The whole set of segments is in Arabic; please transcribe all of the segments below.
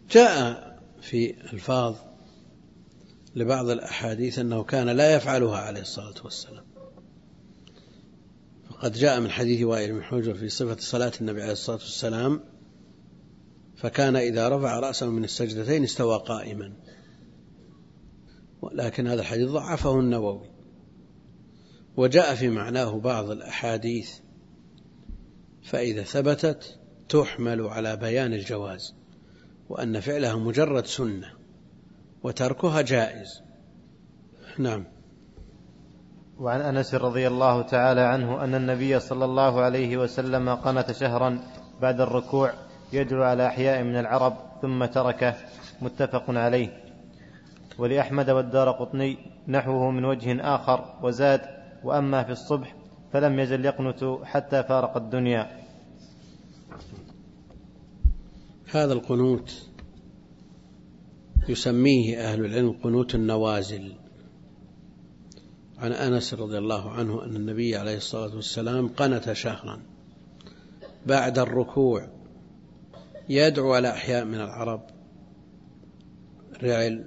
جاء في الفاظ لبعض الأحاديث أنه كان لا يفعلها عليه الصلاة والسلام، فقد جاء من حديث وائل بن حجر في صفة صلاة النبي عليه الصلاة والسلام: فكان إذا رفع رأسه من السجدتين استوى قائما، ولكن هذا الحديث ضعفه النووي. وجاء في معناه بعض الأحاديث، فإذا ثبتت تحمل على بيان الجواز، وأن فعلها مجرد سنة وتركها جائز. نعم. وعن أنس رضي الله تعالى عنه أن النبي صلى الله عليه وسلم قنت شهرا بعد الركوع يدعو على أحياء من العرب ثم تركه، متفق عليه. ولأحمد والدارقطني نحوه من وجه آخر، وزاد: وأما في الصبح فلم يزل يقنت حتى فارق الدنيا. هذا القنوت يسميه أهل العلم قنوت النوازل. عن أنس رضي الله عنه أن النبي عليه الصلاة والسلام قنت شهرا بعد الركوع يدعو على أحياء من العرب، رعل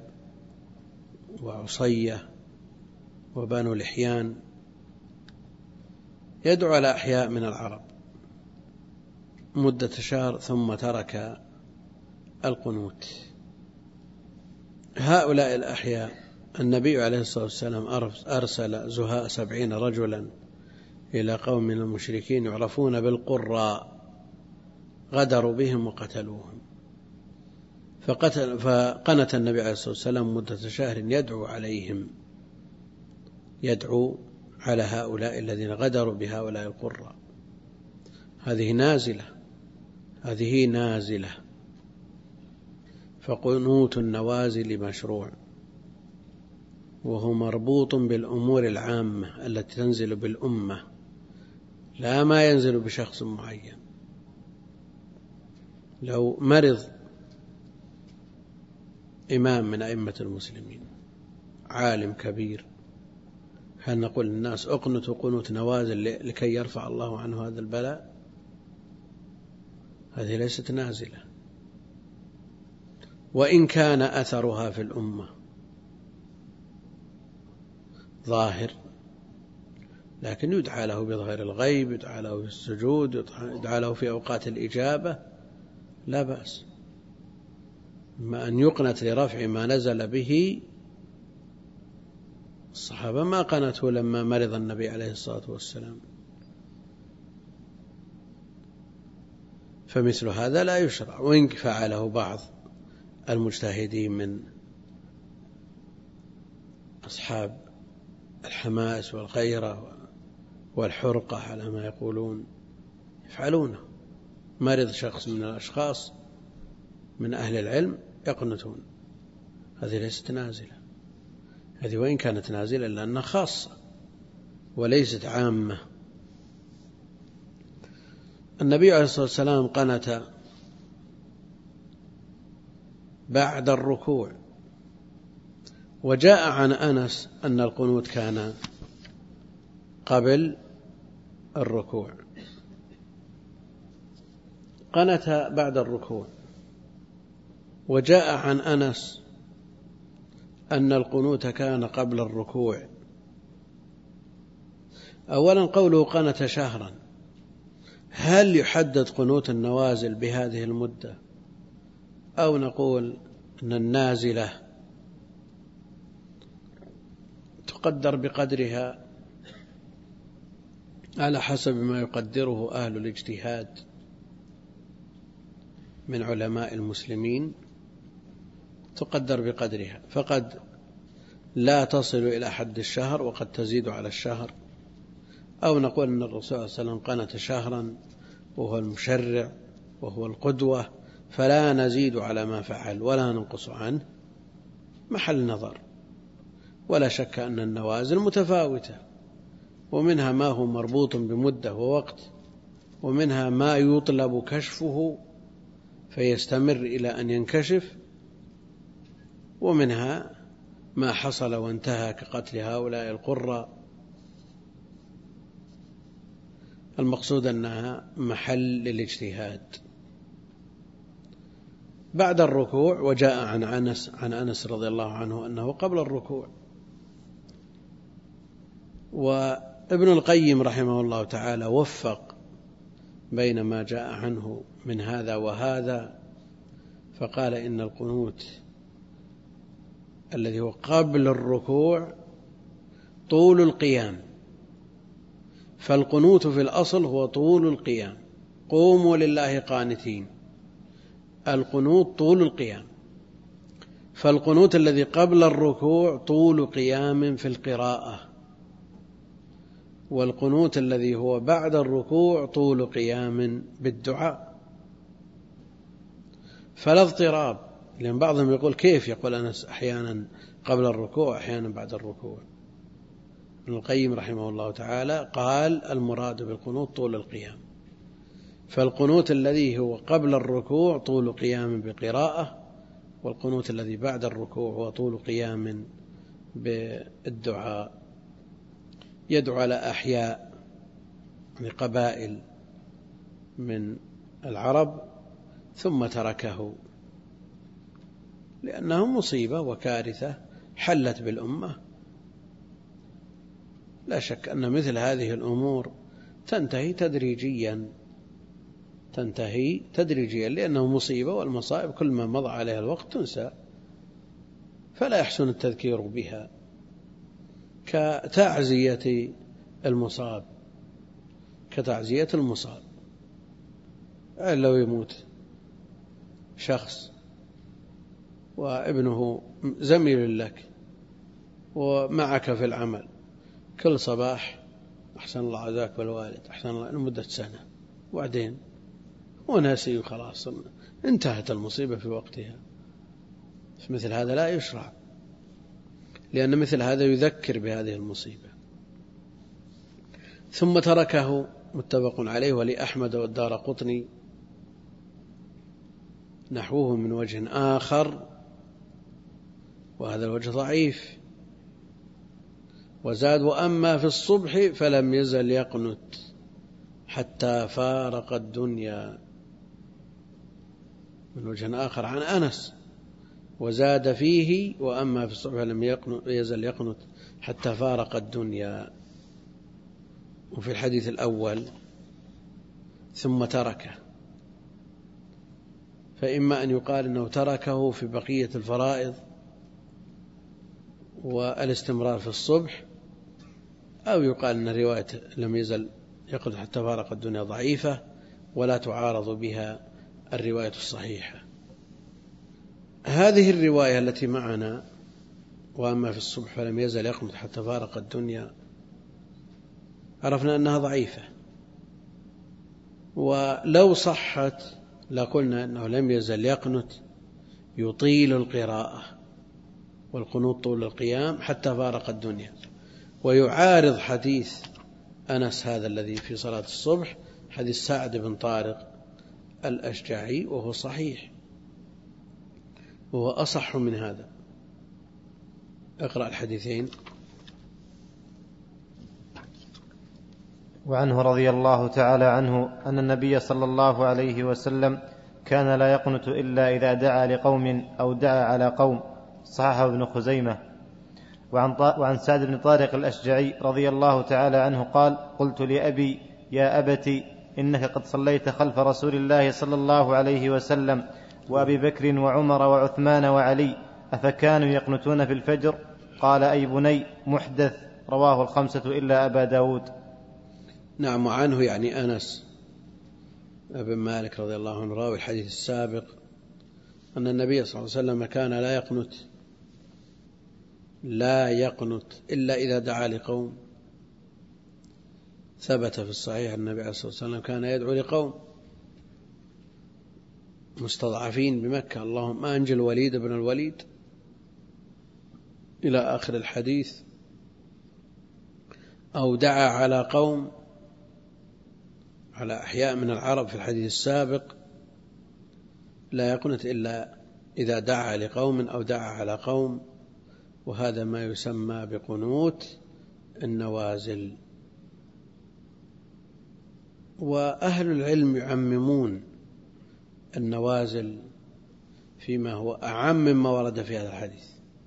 وعصية وبنو لحيان، يدعو على أحياء من العرب مدة شهر ثم ترك القنوت. هؤلاء الأحياء النبي عليه الصلاة والسلام أرسل زهاء 70 رجلا إلى قوم من المشركين يعرفون بالقراء، غدروا بهم وقتلوهم، فقنت النبي عليه الصلاة والسلام مدة شهر يدعو عليهم، يدعو على هؤلاء الذين غدروا بهؤلاء القراء. هذه نازلة. فقنوت النوازل مشروع، وهو مربوط بالأمور العامة التي تنزل بالأمة، لا ما ينزل بشخص معين. لو مرض إمام من أئمة المسلمين، عالم كبير، هل نقول للناس اقنتوا قنوت نوازل لكي يرفع الله عنه هذا البلاء؟ هذه ليست نازلة، وإن كان أثرها في الأمة ظاهر، لكن يدعى له بظهر الغيب، يدعى له بالسجود، يدعى له في أوقات الإجابة، لا بأس. ما أن يقنت لرفع ما نزل به. الصحابة ما قنته لما مرض النبي عليه الصلاة والسلام، فمثل هذا لا يشرع، وإن فعله بعض المجتهدين من أصحاب الحماس والغيرة والحرقة على ما يقولون يفعلونه. مرض شخص من الأشخاص من أهل العلم يقنتون، هذه ليست نازلة. هذه وإن كانت نازلة لأنها خاصة وليست عامة. النبي عليه الصلاة والسلام قنت بعد الركوع، وجاء عن أنس أن القنوت كان قبل الركوع. قنت بعد الركوع، وجاء عن أنس أن القنوت كان قبل الركوع. أولا قوله قنت شهرا، هل يحدد قنوت النوازل بهذه المدة، أو نقول أن النازلة تقدر بقدرها على حسب ما يقدره أهل الاجتهاد من علماء المسلمين، تقدر بقدرها، فقد لا تصل إلى حد الشهر وقد تزيد على الشهر. أو نقول أن الرسول صلى الله عليه وسلم قنت شهرا وهو المشرع وهو القدوة، فلا نزيد على ما فعل ولا ننقص عنه، محل نظر. ولا شك أن النوازل متفاوتة، ومنها ما هو مربوط بمدة ووقت، ومنها ما يطلب كشفه فيستمر إلى أن ينكشف، ومنها ما حصل وانتهى كقتل هؤلاء القراء. المقصود أنها محل للاجتهاد. بعد الركوع، وجاء عن أنس رضي الله عنه أنه قبل الركوع. وابن القيم رحمه الله تعالى وفق بين ما جاء عنه من هذا وهذا، فقال إن القنوت الذي هو قبل الركوع طول القيام، فالقنوت في الأصل هو طول القيام، قوموا لله قانتين، القنوت طول القيام. فالقنوت الذي قبل الركوع طول قيام في القراءة، والقنوت الذي هو بعد الركوع طول قيام بالدعاء. فلا اضطراب، لأن بعضهم يقول كيف يقول أنس أحيانا قبل الركوع أحيانا بعد الركوع. ابن القيم رحمه الله تعالى قال المراد بالقنوت طول القيام، فالقنوت الذي هو قبل الركوع طول قيام بقراءة، والقنوت الذي بعد الركوع هو طول قيام بالدعاء. يدعو على أحياء لقبائل من العرب ثم تركه لأنه مصيبة وكارثة حلت بالأمة. لا شك أن مثل هذه الأمور تنتهي تدريجيا لأنه مصيبة، والمصائب كل ما مضى عليها الوقت تنسى، فلا يحسن التذكير بها. كتعزية المصاب لو يموت شخص وابنه زميل لك ومعك في العمل، كل صباح أحسن الله عزاك والوالد أحسن الله لمدة سنة، وبعدين هو ناسي وخلاص انتهت المصيبة في وقتها. مثل هذا لا يشرع، لأن مثل هذا يذكر بهذه المصيبة. ثم تركه متفق عليه، ولأحمد والدارقطني نحوه من وجه آخر، وهذا الوجه ضعيف. وزاد وأما في الصبح فلم يزل يقنت حتى فارق الدنيا، من وجه آخر عن أنس. وزاد فيه وأما في الصبح فلم يزل يقنت حتى فارق الدنيا. وفي الحديث الأول ثم تركه، فإما أن يقال أنه تركه في بقية الفرائض والاستمرار في الصبح، أو يقال أن رواية لم يزل يقنت حتى فارق الدنيا ضعيفة ولا تعارض بها الرواية الصحيحة. هذه الرواية التي معنا وأما في الصبح فلم يزل يقنت حتى فارق الدنيا عرفنا أنها ضعيفة، ولو صحت لقلنا أنه لم يزل يقنت يطيل القراءة، والقنوت طول القيام حتى فارق الدنيا، ويعارض حديث أنس هذا الذي في صلاة الصبح حديث سعد بن طارق الأشجعي، وهو صحيح وهو أصح من هذا. اقرأ الحديثين. وعنه رضي الله تعالى عنه أن النبي صلى الله عليه وسلم كان لا يقنت إلا إذا دعا لقوم أو دعا على قوم، صححه ابن خزيمة. وعن سعد بن طارق الأشجعي رضي الله تعالى عنه قال: قلت لأبي: يا أبت، إنك قد صليت خلف رسول الله صلى الله عليه وسلم وأبي بكر وعمر وعثمان وعلي، أفكانوا يقنتون في الفجر؟ قال: أي بني، محدث. رواه الخمسة إلا أبا داود. نعم. وعنه يعني أنس بن مالك رضي الله عنه راوي الحديث السابق أن النبي صلى الله عليه وسلم كان لا يقنت إلا إذا دعا لقوم. ثبت في الصحيح النبي عليه الصلاة والسلام كان يدعو لقوم مستضعفين بمكة: اللهم أنجل الوليد بن الوليد، إلى آخر الحديث. أو دعا على قوم، على أحياء من العرب في الحديث السابق: لا يقنت إلا إذا دعا لقوم أو دعا على قوم. وهذا ما يسمى بقنوت النوازل. وأهل العلم يعممون النوازل فيما هو أعم مما ورد في هذا الحديث،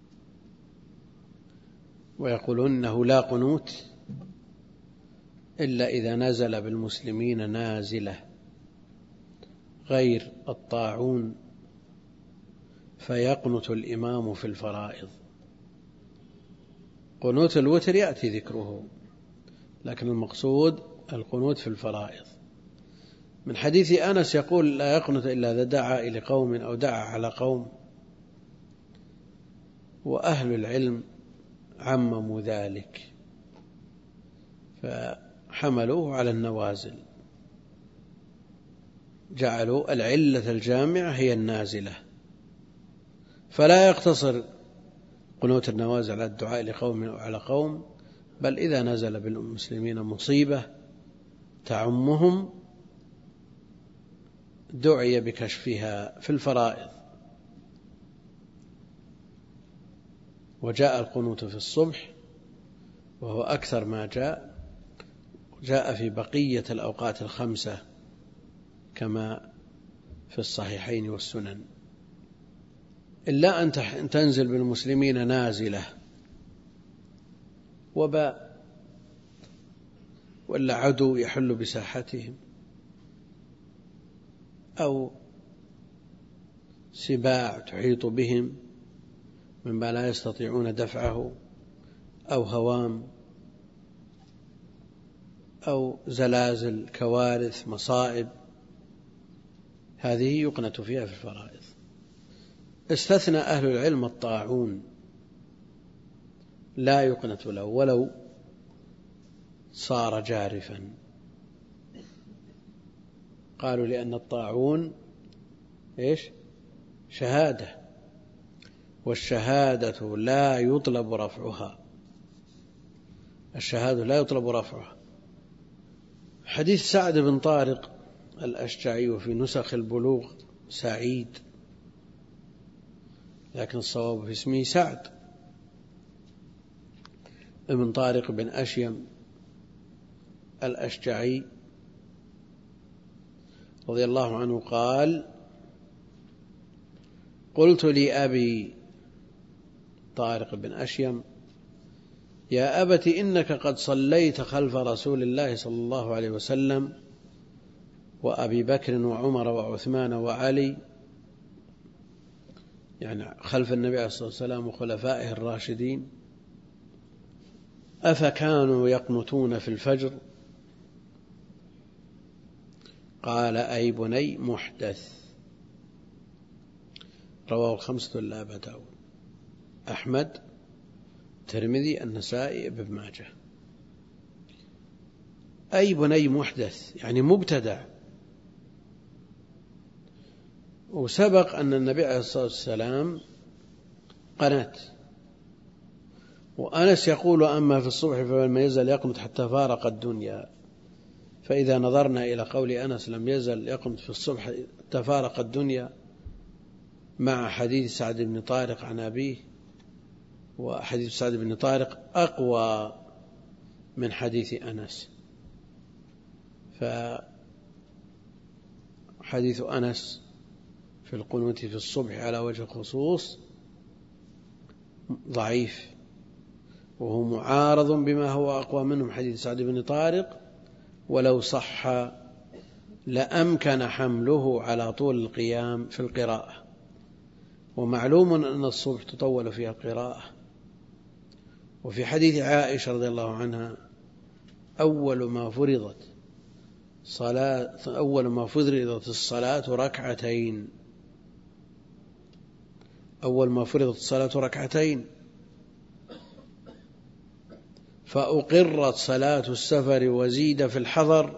ويقولون إنه لا قنوت إلا إذا نزل بالمسلمين نازلة غير الطاعون فيقنت الإمام في الفرائض. قنوت الوتر يأتي ذكره، لكن المقصود القنوت في الفرائض. من حديث أنس يقول لا يقنت إلا إذا دعا إلى قوم أو دعا على قوم، وأهل العلم عمموا ذلك فحملوه على النوازل، جعلوا العلة الجامعة هي النازلة، فلا يقتصر قنوت النوازل على الدعاء لقوم أو على قوم، بل إذا نزل بالمسلمين مصيبة تعمهم دعي بكشفها في الفرائض. وجاء القنوت في الصبح وهو أكثر ما جاء في بقية الأوقات الخمسة كما في الصحيحين والسنن، إلا أن تنزل بالمسلمين نازلة وباء ولا عدو يحل بساحتهم أو سباع تحيط بهم مما لا يستطيعون دفعه أو هوام أو زلازل كوارث مصائب، هذه يقنت فيها في الفرائض. استثنى أهل العلم الطاعون، لا يقنت له ولو صار جارفا، قالوا لأن الطاعون شهادة، والشهادة لا يطلب رفعها، الشهادة لا يطلب رفعها. حديث سعد بن طارق الأشجعي وفي نسخ البلوغ سعيد، لكن الصواب في اسمه سعد بن طارق بن أشيم الأشجعي رضي الله عنه قال: قلت لأبي طارق بن أشيم: يا أبت إنك قد صليت خلف رسول الله صلى الله عليه وسلم وأبي بكر وعمر وعثمان وعلي، يعني خلف النبي عليه الصلاة والسلام وخلفائه الراشدين، أفكانوا يقنتون في الفجر؟ قال: أي بني محدث. رواه الخمسة إلا أبا داود، أحمد، الترمذي، النسائي، ابن ماجه. أي بني محدث يعني مبتدع. وسبق أن النبي عليه الصلاة والسلام قنت، وأنس يقول: أما في الصبح فلم يزل يقنت حتى فارق الدنيا. فإذا نظرنا إلى قول أنس لم يزل يقنت في الصبح حتى فارق الدنيا مع حديث سعد بن طارق عن أبيه، وحديث سعد بن طارق أقوى من حديث أنس، فحديث أنس في القنوت في الصبح على وجه الخصوص ضعيف، وهو معارض بما هو أقوى منه حديث سعد بن طارق، ولو صح لأمكن حمله على طول القيام في القراءة، ومعلوم أن الصبح تطول فيها القراءة. وفي حديث عائشة رضي الله عنها: أول ما فرضت الصلاة ركعتين، أول ما فرضت الصلاة ركعتين، فأقرت صلاة السفر وزيد في الحضر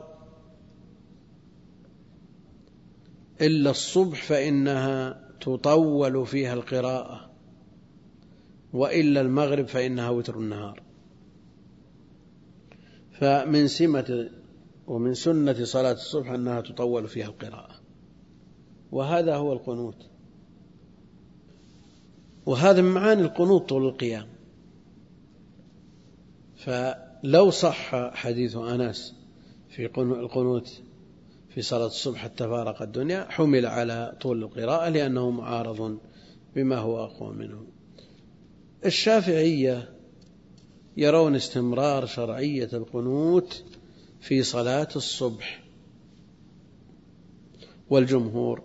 إلا الصبح فإنها تطول فيها القراءة، وإلا المغرب فإنها وتر النهار. فمن سمة ومن سنة صلاة الصبح أنها تطول فيها القراءة، وهذا هو القنوت. وهذا من معاني القنوت طول القيام. فلو صح حديث أنس في القنوت في في صلاة الصبح حتى فارق الدنيا حمل على طول القراءة لأنه معارض بما هو أقوى منه. الشافعية يرون استمرار شرعية القنوت في صلاة الصبح، والجمهور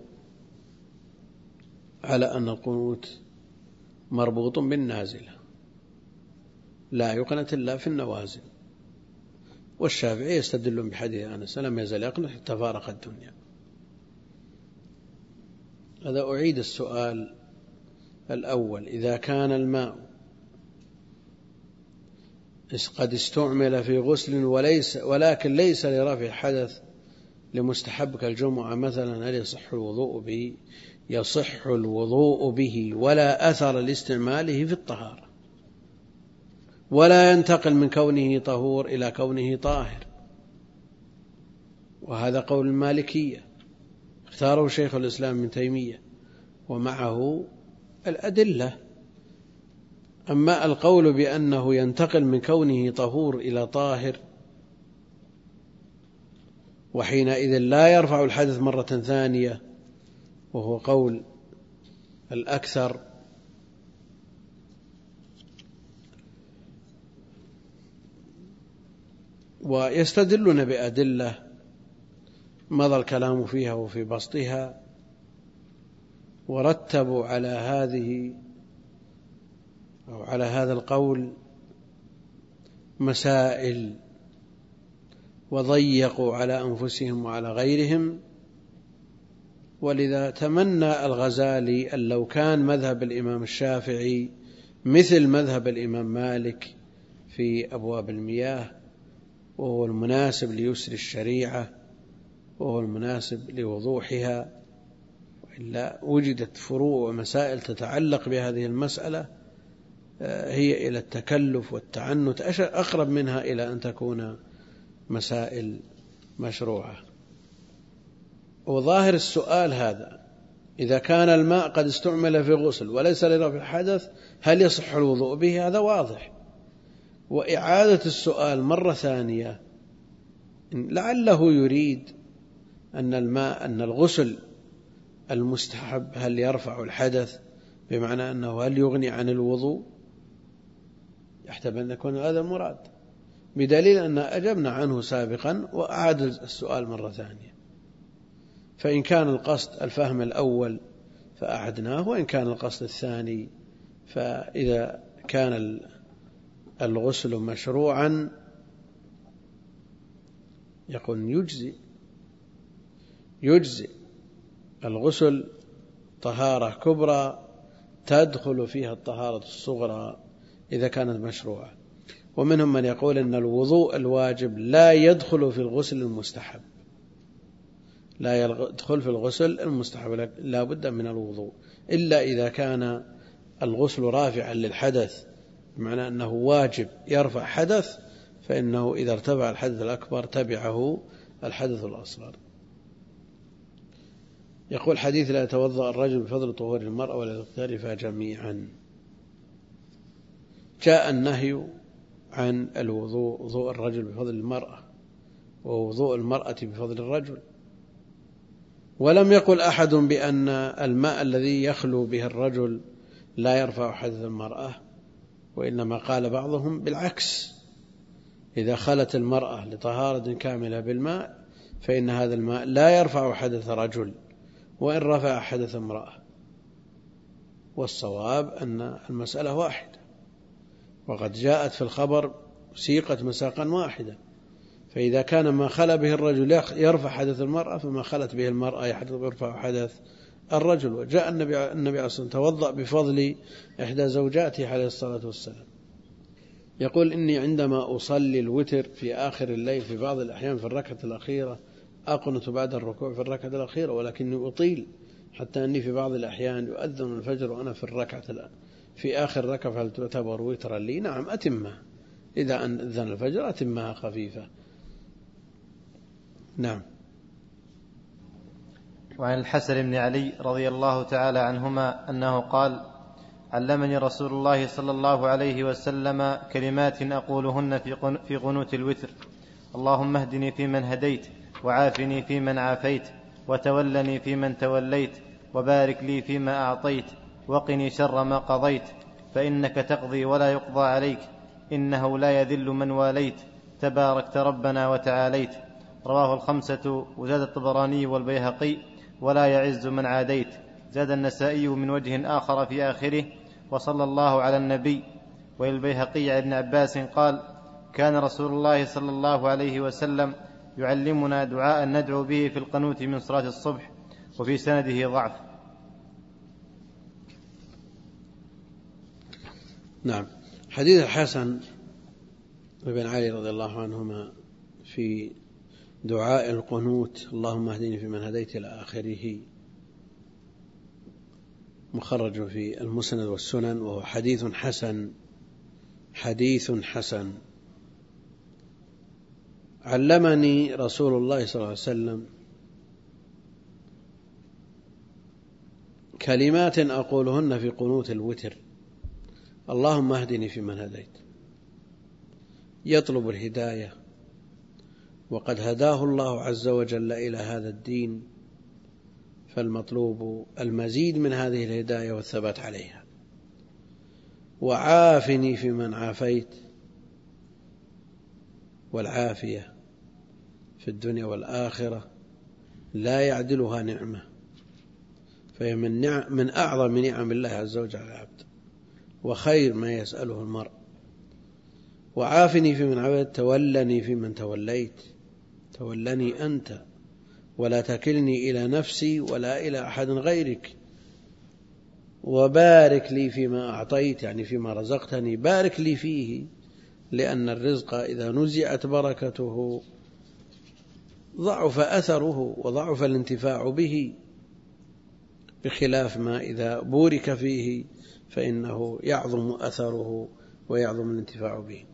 على أن القنوت مربوط بالنازلة لا يقنت إلا في النوازل، والشافعي يستدل بحديث أنس لم يزل يقنت حتى فارق الدنيا. هذا أعيد السؤال الأول: إذا كان الماء قد استعمل في غسل ولكن ليس لرفع حدث لمستحب كالجمعة مثلا، هل يصح الوضوء به؟ يصح الوضوء به ولا أثر لاستعماله في الطهارة، ولا ينتقل من كونه طهور إلى كونه طاهر، وهذا قول المالكية اختاره شيخ الإسلام ابن تيمية ومعه الأدلة. أما القول بأنه ينتقل من كونه طهور إلى طاهر وحينئذ لا يرفع الحدث مرة ثانية، وهو قول الأكثر، ويستدلون بأدلة مضى الكلام فيها وفي بسطها، ورتبوا على هذا القول مسائل وضيقوا على أنفسهم وعلى غيرهم. ولذا تمنى الغزالي أن لو كان مذهب الإمام الشافعي مثل مذهب الإمام مالك في أبواب المياه، وهو المناسب ليسر الشريعة وهو المناسب لوضوحها، وإلا وجدت فروع ومسائل تتعلق بهذه المسألة هي إلى التكلف والتعنت أقرب منها إلى أن تكون مسائل مشروعة. وظاهر السؤال هذا: إذا كان الماء قد استعمل في غسل وليس لرفع الحدث هل يصح الوضوء به؟ هذا واضح. وإعادة السؤال مرة ثانية لعله يريد أن الغسل المستحب هل يرفع الحدث، بمعنى أنه هل يغني عن الوضوء؟ يحتمل أن يكون هذا المراد، بدليل أن أجبنا عنه سابقا وأعاد السؤال مرة ثانية. فإن كان القصد الفهم الأول فأعدناه، وإن كان القصد الثاني فإذا كان الغسل مشروعا يقول يجزي الغسل طهارة كبرى تدخل فيها الطهارة الصغرى إذا كانت مشروعة. ومنهم من يقول أن الوضوء الواجب لا يدخل في الغسل المستحب، لا يدخل في الغسل المستحب، لا بد من الوضوء إلا إذا كان الغسل رافعا للحدث، بمعنى أنه واجب يرفع حدث، فإنه إذا ارتفع الحدث الأكبر تبعه الحدث الأصغر. يقول حديث: لا يتوضأ الرجل بفضل طهور المرأة ولا يغترفها جميعا. جاء النهي عن وضوء الرجل بفضل المرأة ووضوء المرأة بفضل الرجل، ولم يقل أحد بأن الماء الذي يخلو به الرجل لا يرفع حدث المرأة، وإنما قال بعضهم بالعكس: إذا خلت المرأة لطهارة كاملة بالماء فإن هذا الماء لا يرفع حدث رجل وإن رفع حدث امرأة. والصواب أن المسألة واحدة، وقد جاءت في الخبر سيقت مساقا واحدة، فإذا كان ما خلى به الرجل يرفع حدث المرأة فما خلت به المرأة يرفع حدث الرجل. وجاء النبي عليه الصلاة والسلام توضأ بفضل إحدى زوجاته عليه الصلاة والسلام، يقول: إني عندما أصلي الوتر في آخر الليل في بعض الأحيان في الركعة الأخيرة أقنت بعد الركوع في الركعة الأخيرة، ولكني أطيل حتى أني في بعض الأحيان يؤذن الفجر وأنا في آخر ركعة، فهل تعتبر وترا لي؟ نعم أتمها، إذا أذن الفجر أتمها خفيفة. نعم. وعن الحسن بن علي رضي الله تعالى عنهما أنه قال: علمني رسول الله صلى الله عليه وسلم كلمات أقولهن في قنوت الوتر: اللهم اهدني فيمن هديت، وعافني فيمن عافيت، وتولني فيمن توليت، وبارك لي فيما أعطيت، وقني شر ما قضيت، فإنك تقضي ولا يقضى عليك، إنه لا يذل من واليت، تباركت ربنا وتعاليت. رواه الخمسة، وزاد الطبراني والبيهقي: ولا يعز من عاديت. زاد النسائي من وجه آخر في آخره: وصلى الله على النبي. وللبيهقي عن ابن عباس قال: كان رسول الله صلى الله عليه وسلم يعلمنا دعاء ندعو به في القنوت من صلاة الصبح. وفي سنده ضعف. نعم. حديث الحسن بن علي رضي الله عنهما في دعاء القنوت: اللهم اهدني فيمن هديت إلى آخره، مخرج في المسند والسنن، وهو حديث حسن. علمني رسول الله صلى الله عليه وسلم كلمات أقولهن في قنوت الوتر: اللهم اهدني فيمن هديت. يطلب الهداية، وقد هداه الله عز وجل إلى هذا الدين، فالمطلوب المزيد من هذه الهداية والثبات عليها. وعافني فيمن عافيت، والعافية في الدنيا والآخرة لا يعدلها نعمة، فهي من أعظم نعم الله عز وجل على العبد، وخير ما يسأله المرء. وعافني فيمن عافيت، تولني فيمن توليت، تولني أنت ولا تكلني إلى نفسي ولا إلى أحد غيرك. وبارك لي فيما أعطيت، يعني فيما رزقتني بارك لي فيه، لأن الرزق إذا نزعت بركته ضعف أثره وضعف الانتفاع به، بخلاف ما إذا بورك فيه فإنه يعظم أثره ويعظم الانتفاع به.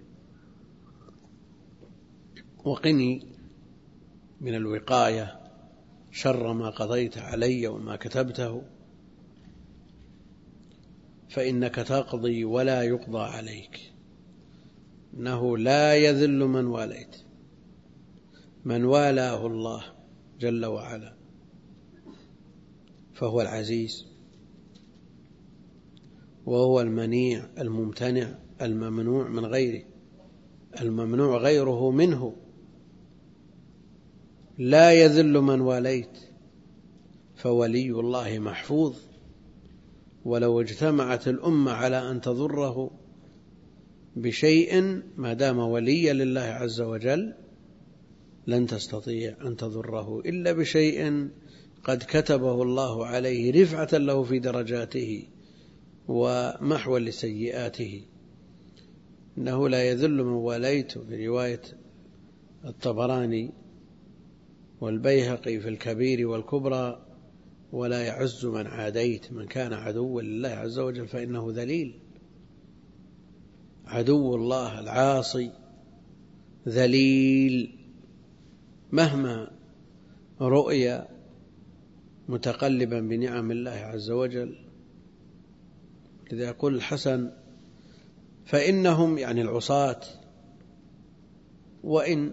وقني من الوقاية شر ما قضيت علي وما كتبته، فإنك تقضي ولا يقضى عليك، إنه لا يذل من واليت، من والاه الله جل وعلا فهو العزيز، وهو المنيع الممتنع الممنوع من غيره، الممنوع غيره منه. لا يذل من واليت، فولي الله محفوظ، ولو اجتمعت الأمة على أن تضره بشيء ما دام وليا لله عز وجل لن تستطيع أن تضره إلا بشيء قد كتبه الله عليه رفعة له في درجاته ومحوا لسيئاته. إنه لا يذل من واليت في رواية الطبراني والبيهقي في الكبير والكبرى: ولا يعز من عاديت. من كان عدوا لله عز وجل فإنه ذليل. عدو الله العاصي ذليل مهما رؤي متقلبا بنعم الله عز وجل. لذا يقول الحسن: فإنهم، يعني العصاة، وإن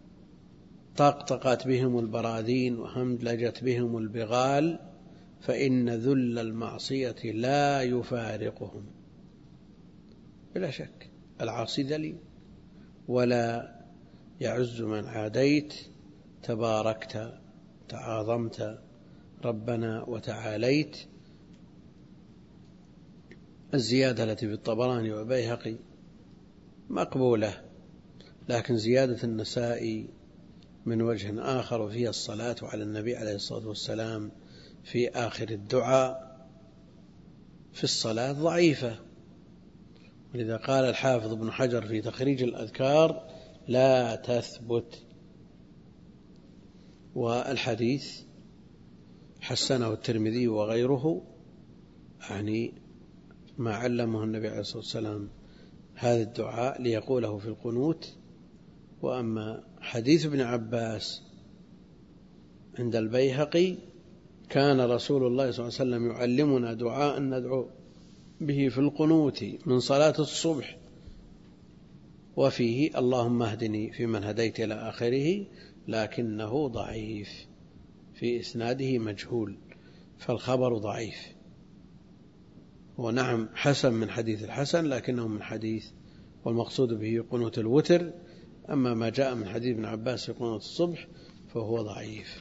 طقطقت بهم البراذين وهملجت بهم البغال فإن ذل المعصية لا يفارقهم. بلا شك العاصي ذليل. ولا يعز من عاديت، تباركت تعاظمت ربنا وتعاليت. الزيادة التي في الطبراني وبيهقي مقبولة، لكن زيادة النسائي من وجه آخر وفيها الصلاة على النبي عليه الصلاة والسلام في آخر الدعاء في الصلاة ضعيفة. ولذا قال الحافظ ابن حجر في تخريج الأذكار: لا تثبت. والحديث حسنه الترمذي وغيره، يعني ما علمه النبي عليه الصلاة والسلام هذا الدعاء ليقوله في القنوت. وأما حديث ابن عباس عند البيهقي: كان رسول الله صلى الله عليه وسلم يعلمنا دعاء ندعو به في القنوت من صلاة الصبح، وفيه: اللهم اهدني فيمن هديت إلى آخره، لكنه ضعيف، في إسناده مجهول، فالخبر ضعيف. ونعم حسن من حديث الحسن، لكنه من حديث، والمقصود به قنوت الوتر. أما ما جاء من حديث ابن عباس في قنوت الصبح فهو ضعيف.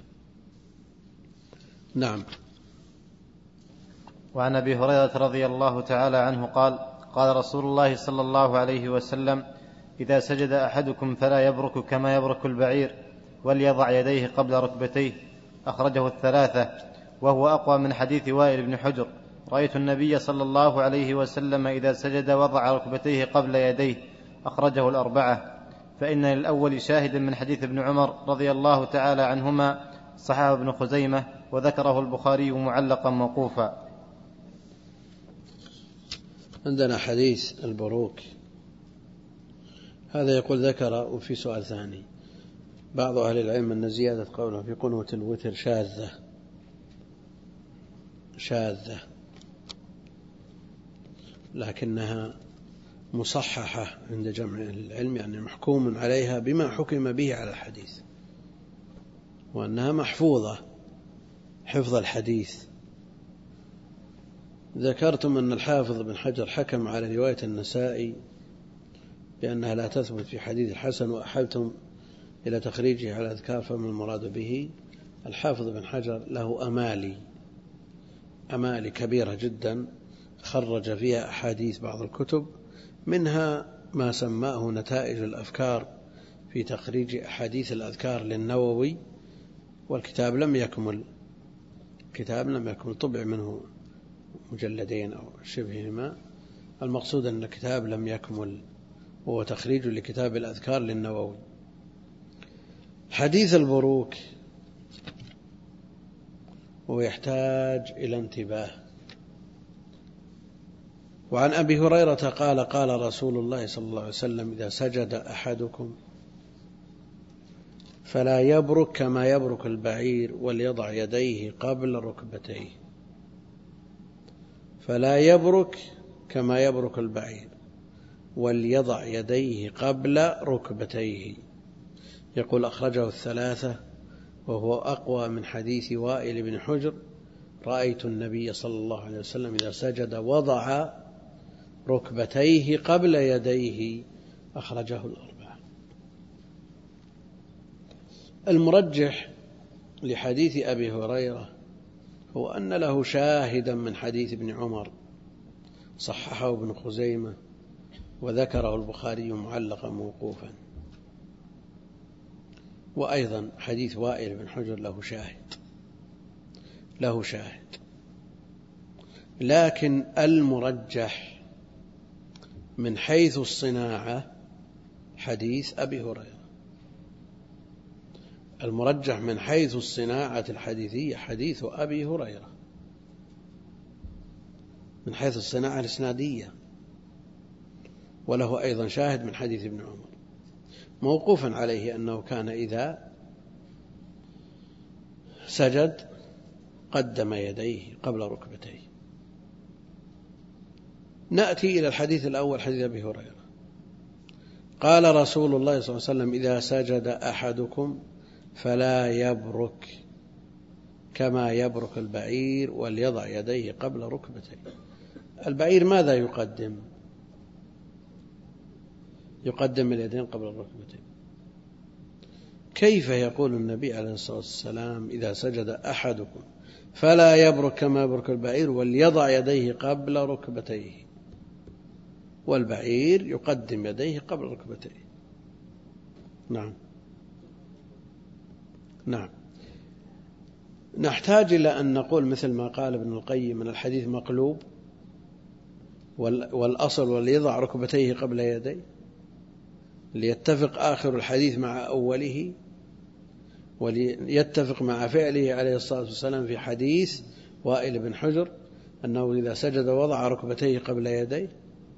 نعم. وعن أبي هريرة رضي الله تعالى عنه قال: قال رسول الله صلى الله عليه وسلم: إذا سجد أحدكم فلا يبرك كما يبرك البعير، وليضع يديه قبل ركبتيه. أخرجه الثلاثة، وهو أقوى من حديث وائل بن حجر: رأيت النبي صلى الله عليه وسلم إذا سجد وضع ركبتيه قبل يديه. أخرجه الأربعة. فإن للأول شاهدا من حديث ابن عمر رضي الله تعالى عنهما، صححه ابن خزيمة، وذكره البخاري معلقا موقوفا. عندنا حديث البروك، هذا يقول ذكر. وفي سؤال ثاني: بعض أهل العلم أن زيادة قوله في قنوت الوتر شاذة، لكنها مصححة عند جمع أهل العلم، يعني محكوم عليها بما حكم به على الحديث، وأنها محفوظة حفظ الحديث. ذكرتم أن الحافظ بن حجر حكم على رواية النسائي بأنها لا تثبت في حديث الحسن، وأحلتم إلى تخريجه على الأذكار، فما المراد به؟ الحافظ بن حجر له أمالي كبيرة جدا، خرج فيها أحاديث بعض الكتب، منها ما سماه نتائج الأفكار في تخريج أحاديث الأذكار للنووي، والكتاب لم يكمل، طبع منه مجلدين أو شبههما. المقصود أن الكتاب لم يكمل، وهو تخريج لكتاب الأذكار للنووي. حديث البروك ويحتاج إلى انتباه. وعن أبي هريرة قال: قال رسول الله صلى الله عليه وسلم: إذا سجد أحدكم فلا يبرك كما يبرك البعير، وليضع يديه قبل ركبتيه. فلا يبرك كما يبرك البعير، وليضع يديه قبل ركبتيه. يقول: أخرجه الثلاثة، وهو أقوى من حديث وائل بن حجر: رأيت النبي صلى الله عليه وسلم إذا سجد وضع ركبتيه قبل يديه. أخرجه الأربعة. المرجح لحديث أبي هريرة هو أن له شاهدا من حديث ابن عمر، صححه ابن خزيمة، وذكره البخاري معلقا موقوفا. وأيضا حديث وائل بن حجر له شاهد، لكن المرجح من حيث الصناعة حديث أبي هريرة. المرجح من حيث الصناعة الحديثية حديث أبي هريرة، من حيث الصناعة الإسنادية. وله أيضا شاهد من حديث ابن عمر موقوفا عليه أنه كان إذا سجد قدم يديه قبل ركبتيه. نأتي إلى الحديث الأول، حديث أبي هريرة. قال رسول الله صلى الله عليه وسلم: إذا سجد أحدكم فلا يبرك كما يبرك البعير، وليضع يديه قبل ركبتيه. البعير ماذا يقدم اليدين قبل الركبتين. كيف يقول النبي عليه الصلاة والسلام: إذا سجد أحدكم فلا يبرك كما يبرك البعير، وليضع يديه قبل ركبتيه، والبعير يقدم يديه قبل ركبتيه؟ نعم. نحتاج إلى أن نقول مثل ما قال ابن القيم: من الحديث مقلوب، والأصل وليضع ركبتيه قبل يديه، ليتفق آخر الحديث مع أوله، وليتفق مع فعله عليه الصلاة والسلام في حديث وائل بن حجر أنه إذا سجد وضع ركبتيه قبل يديه.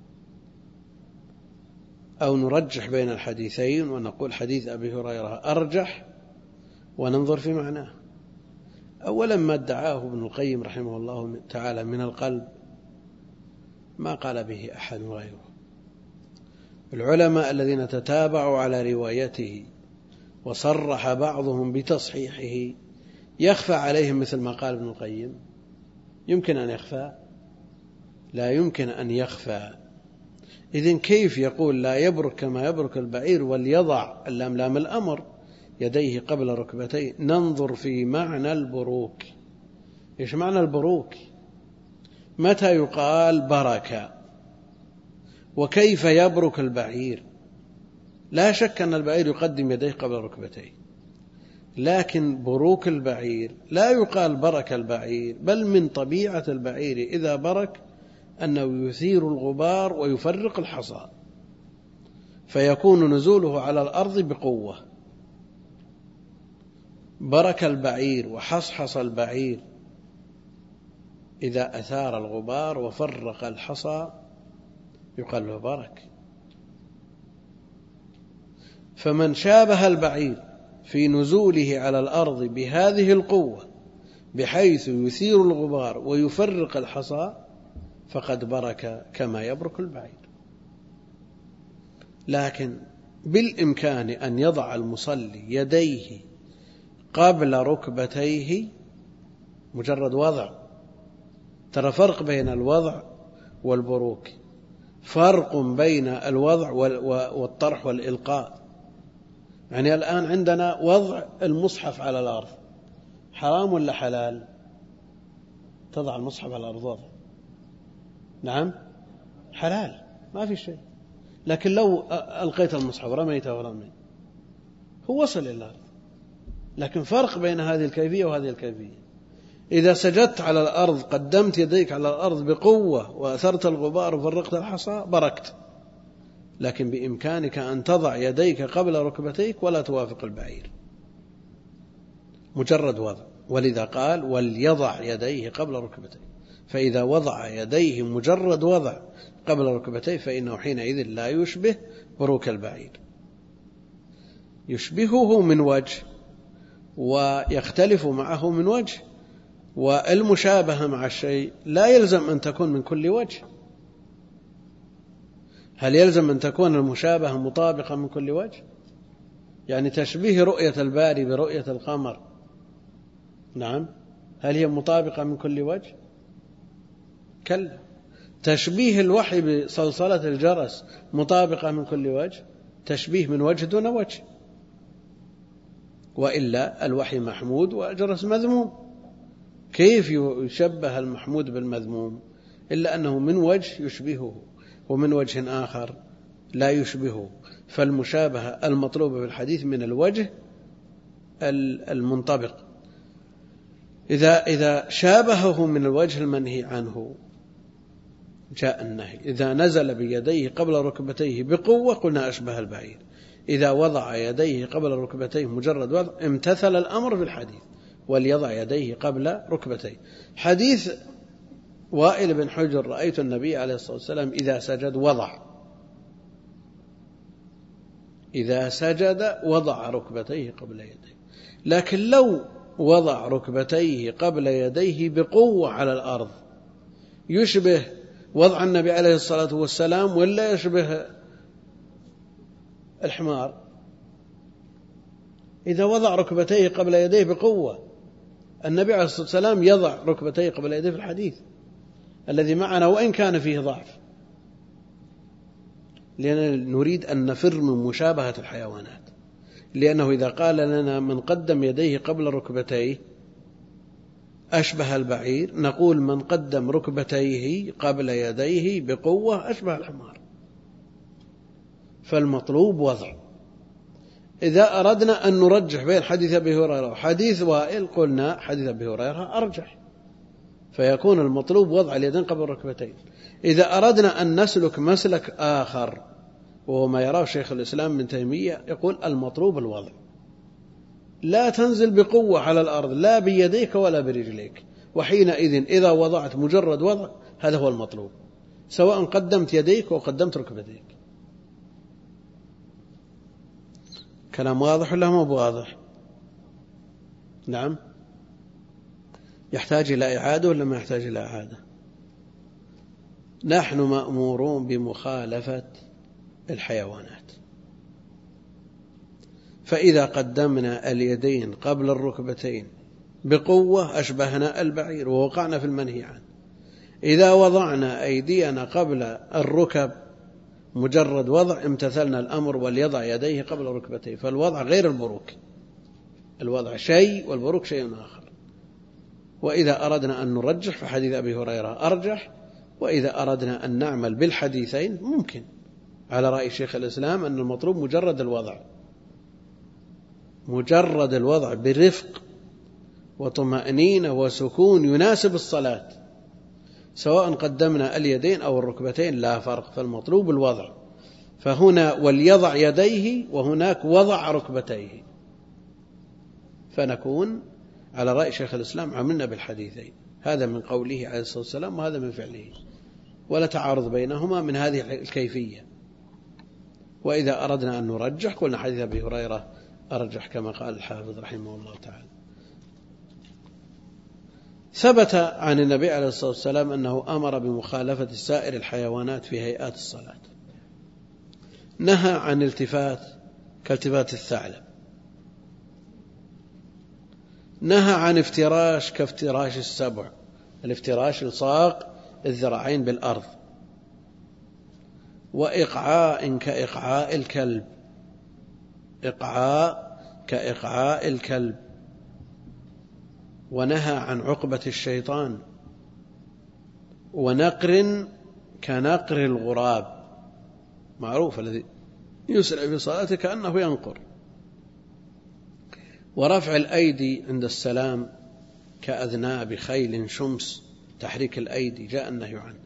أو نرجح بين الحديثين ونقول حديث أبي هريرة أرجح، وننظر في معناه. أولا ما ادعاه ابن القيم رحمه الله تعالى من القلب ما قال به أحد غيره. العلماء الذين تتابعوا على روايته وصرح بعضهم بتصحيحه يخفى عليهم مثل ما قال ابن القيم؟ يمكن أن يخفى؟ لا يمكن أن يخفى. إذن كيف يقول لا يبرك كما يبرك البعير وليضع اللام الأمر يديه قبل ركبتيه؟ ننظر في معنى البروك. إيش معنى البروك؟ متى يقال بركة؟ وكيف يبرك البعير؟ لا شك أن البعير يقدم يديه قبل ركبتيه، لكن بروك البعير لا يقال برك البعير، بل من طبيعة البعير إذا برك أنه يثير الغبار ويفرق الحصى، فيكون نزوله على الأرض بقوة. برك البعير وحصحص البعير إذا أثار الغبار وفرق الحصى يقال له برك. فمن شابه البعير في نزوله على الأرض بهذه القوة بحيث يثير الغبار ويفرق الحصى فقد برك كما يبرك البعير. لكن بالإمكان أن يضع المصلي يديه قبل ركبتيه مجرد وضع. ترى فرق بين الوضع والبروك، فرق بين الوضع والطرح والإلقاء. يعني الآن عندنا وضع المصحف على الأرض، حرام ولا حلال؟ تضع المصحف على الأرض وضع، نعم حلال، ما في شيء. لكن لو ألقيت المصحف رميته ورميت هو وصل إلى الأرض. لكن فرق بين هذه الكيفية وهذه الكيفية. إذا سجدت على الأرض قدمت يديك على الأرض بقوة وأثرت الغبار وفرقت الحصى بركت، لكن بإمكانك أن تضع يديك قبل ركبتيك ولا توافق البعير، مجرد وضع. ولذا قال وليضع يديه قبل ركبتيه، فإذا وضع يديه مجرد وضع قبل ركبتيه فإنه حينئذ لا يشبه بروك البعير. يشبهه من وجه ويختلف معه من وجه، والمشابهة مع الشيء لا يلزم أن تكون من كل وجه. هل يلزم أن تكون المشابهة مطابقة من كل وجه؟ يعني تشبيه رؤية الباري برؤية القمر، نعم، هل هي مطابقة من كل وجه؟ كلا. تشبيه الوحي بصلصلة الجرس مطابقة من كل وجه؟ تشبيه من وجه دون وجه، وإلا الوحي محمود والجرس مذموم. كيف يشبه المحمود بالمذموم؟ إلا أنه من وجه يشبهه ومن وجه آخر لا يشبهه. فالمشابهة المطلوبة بالحديث من الوجه المنطبق. إذا شابهه من الوجه المنهي عنه جاء النهي. إذا نزل بيديه قبل ركبتيه بقوة قلنا أشبه البعير. إذا وضع يديه قبل ركبتيه مجرد وضع امتثل الأمر في الحديث وليضع يديه قبل ركبتيه. حديث وائل بن حجر رأيت النبي عليه الصلاة والسلام إذا سجد وضع ركبتيه قبل يديه. لكن لو وضع ركبتيه قبل يديه بقوة على الأرض يشبه وضع النبي عليه الصلاة والسلام ولا يشبه الحمار؟ إذا وضع ركبتيه قبل يديه بقوة، النبي عليه الصلاة والسلام يضع ركبتيه قبل يديه في الحديث الذي معنا وإن كان فيه ضعف، لأننا نريد أن نفر من مشابهة الحيوانات. لأنه إذا قال لنا من قدم يديه قبل ركبتيه أشبه البعير، نقول من قدم ركبتيه قبل يديه بقوة أشبه الحمار. فالمطلوب وضع. إذا أردنا أن نرجح بين حديث أبي هريرة وحديث وائل قلنا حديث أبي هريرة أرجح، فيكون المطلوب وضع اليدين قبل الركبتين. إذا أردنا أن نسلك مسلك آخر وهو ما يراه شيخ الإسلام ابن تيمية يقول المطلوب الوضع، لا تنزل بقوة على الأرض لا بيديك ولا برجليك، وحينئذ إذا وضعت مجرد وضع هذا هو المطلوب، سواء قدمت يديك وقدمت ركبتيك. كلام واضح ولا مو واضح؟ نعم. يحتاج إلى إعادة ولا ما يحتاج إلى إعادة؟ نحن مأمورون بمخالفة الحيوانات، فإذا قدمنا اليدين قبل الركبتين بقوة أشبهنا البعير ووقعنا في المنهي عنه. إذا وضعنا أيدينا قبل الركب مجرد وضع امتثلنا الأمر، وليضع يديه قبل ركبتيه. فالوضع غير البروك، الوضع شيء والبروك شيء آخر. وإذا أردنا أن نرجح فحديث أبي هريرة أرجح، وإذا أردنا أن نعمل بالحديثين ممكن، على رأي شيخ الإسلام أن المطلوب مجرد الوضع برفق وطمأنينة وسكون يناسب الصلاة، سواء قدمنا اليدين أو الركبتين لا فرق، فالمطلوب الوضع. فهنا وليضع يديه وهناك وضع ركبتيه، فنكون على رأي شيخ الإسلام عملنا بالحديثين، هذا من قوله عليه الصلاة والسلام وهذا من فعله، ولا تعارض بينهما من هذه الكيفية. وإذا أردنا أن نرجح قلنا حديث أبي هريرة أرجح كما قال الحافظ رحمه الله تعالى. ثبت عن النبي عليه الصلاة والسلام أنه أمر بمخالفة سائر الحيوانات في هيئات الصلاة، نهى عن التفات كالتفات الثعلب، نهى عن افتراش كافتراش السبع، الافتراش الصاق الذراعين بالأرض، وإقعاء كإقعاء الكلب، إقعاء كإقعاء الكلب، ونهى عن عقبة الشيطان، ونقر كنقر الغراب، معروف الذي يسرع في صلاته كأنه ينقر، ورفع الأيدي عند السلام كأذناب خيل شمس، تحريك الأيدي جاء النهي عنه.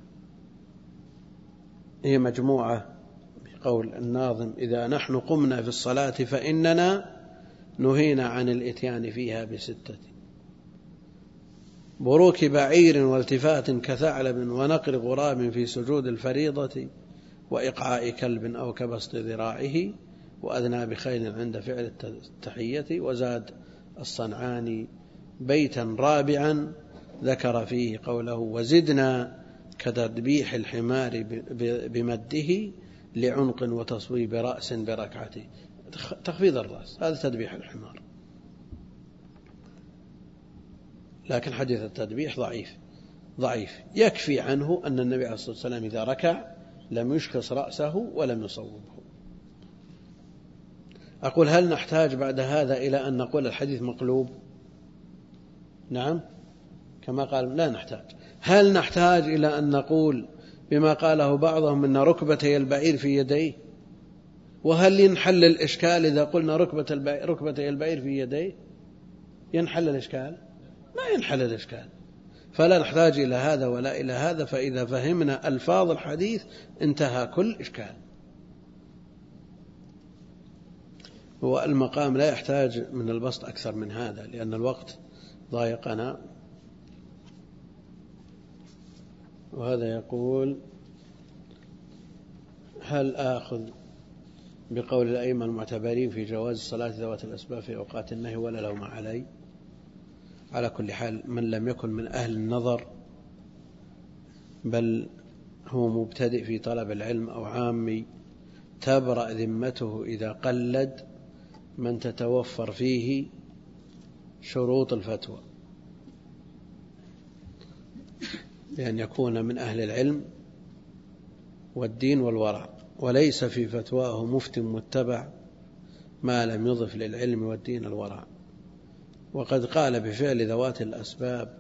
هي مجموعة بقول الناظم: إذا نحن قمنا في الصلاة فإننا نهينا عن الإتيان فيها بستة: بروك بعير والتفات كثعلب، ونقر غراب في سجود الفريضة، وإقعاء كلب أو كبسط ذراعه، وأذناب خيل عند فعل التحية. وزاد الصنعاني بيتا رابعا ذكر فيه قوله: وزدنا كتذبيح الحمار بمده لعنق وتصويب رأس بركعته. تخفيض الرأس هذا تذبيح الحمار، لكن حديث التذبيح ضعيف. يكفي عنه أن النبي عليه الصلاة والسلام إذا ركع لم يشخص رأسه ولم يصوبه. أقول: هل نحتاج بعد هذا إلى أن نقول الحديث مقلوب؟ نعم، كما قال لا نحتاج. هل نحتاج إلى أن نقول بما قاله بعضهم أن ركبتي البعير في يديه؟ وهل ينحل الإشكال إذا قلنا ركبتي البعير في يديه؟ ينحل الإشكال؟ ما ينحل الإشكال. فلا نحتاج إلى هذا ولا إلى هذا. فإذا فهمنا ألفاظ الحديث انتهى كل إشكال. والمقام لا يحتاج من البسط أكثر من هذا لأن الوقت ضايقنا. وهذا يقول: هل آخذ بقول الأئمة المعتبرين في جواز صلاة ذوات الأسباب في أوقات النهي ولا لوم علي؟ على كل حال، من لم يكن من أهل النظر بل هو مبتدئ في طلب العلم أو عامي تبرأ ذمته إذا قلد من تتوفر فيه شروط الفتوى، بأن يكون من أهل العلم والدين والورع، وليس في فتواه مفت متبع ما لم يضف للعلم والدين الورع. وقد قال بفعل ذوات الأسباب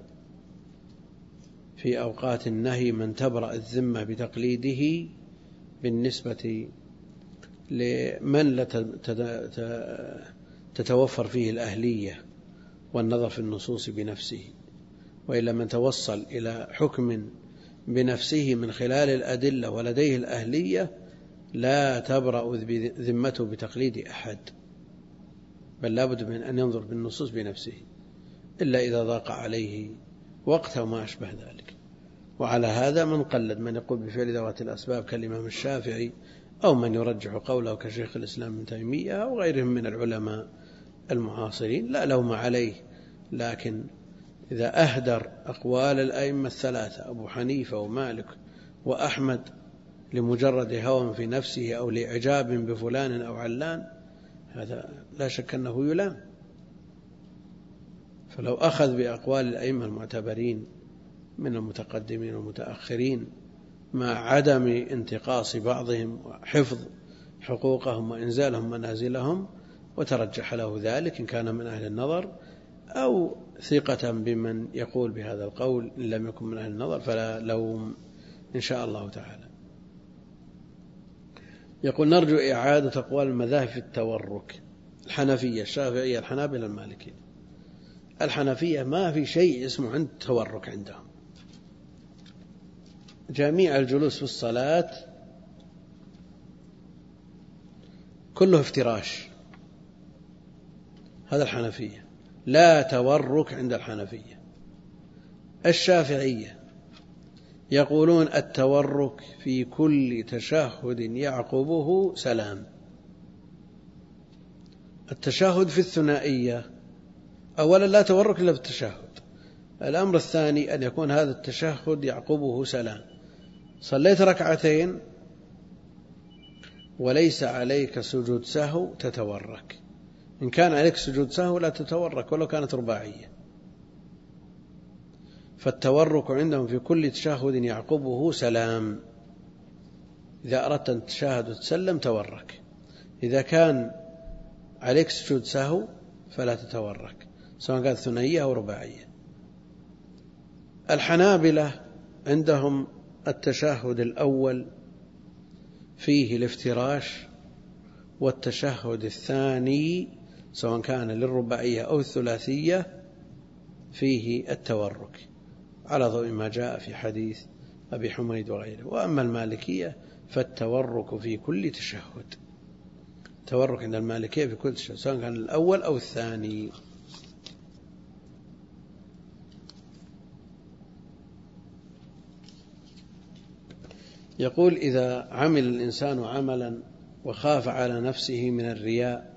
في أوقات النهي من تبرأ الذمة بتقليده بالنسبة لمن تتوفر فيه الأهلية والنظر في النصوص بنفسه، وإلا من توصل إلى حكم بنفسه من خلال الأدلة ولديه الأهلية لا تبرأ ذمته بتقليد أحد، بل لابد من أن ينظر بالنصوص بنفسه إلا إذا ضاق عليه وقته وما أشبه ذلك. وعلى هذا من قلد من يقول بفعل ذوات الأسباب كالإمام الشافعي، أو من يرجح قوله كشيخ الإسلام ابن تيمية أو غيرهم من العلماء المعاصرين، لا لوم عليه. لكن إذا أهدر أقوال الأئمة الثلاثة أبو حنيفة ومالك وأحمد لمجرد هوى في نفسه أو لإعجاب بفلان أو علان، هذا لا شك أنه يلام. فلو أخذ بأقوال الأئمة المعتبرين من المتقدمين والمتأخرين مع عدم انتقاص بعضهم وحفظ حقوقهم وإنزالهم منازلهم، وترجح له ذلك إن كان من أهل النظر، أو ثقة بمن يقول بهذا القول إن لم يكن من أهل النظر، فلا لوم إن شاء الله تعالى. يقول: نرجو إعادة أقوال المذاهب في التورك: الحنفية، الشافعية، الحنابلة، المالكية. الحنفية ما في شيء اسمه عند تورك عندهم، جميع الجلوس في الصلاة كله افتراش، هذا الحنفية، لا تورك عند الحنفية. الشافعية يقولون التورك في كل تشهد يعقبه سلام. التشهد في الثنائية أولا لا تورك إلا في التشهد. الأمر الثاني أن يكون هذا التشهد يعقبه سلام. صليت ركعتين وليس عليك سجود سهو تتورك، إن كان عليك سجود سهو لا تتورك ولو كانت رباعية. فالتورك عندهم في كل تشهد يعقبه سلام. إذا أردت أن تشاهد وتسلم تورك، إذا كان عليك سجود سهو فلا تتورك، سواء كانت ثنائية أو رباعية. الحنابلة عندهم التشهد الأول فيه الافتراش، والتشهد الثاني سواء كان للرباعية أو الثلاثية فيه التورك، على ضوء ما جاء في حديث أبي حميد وغيره. وأما المالكية فالتورك في كل تشهد، التورك عند المالكية في كل تشهد سواء كان الأول أو الثاني. يقول: إذا عمل الإنسان عملا وخاف على نفسه من الرياء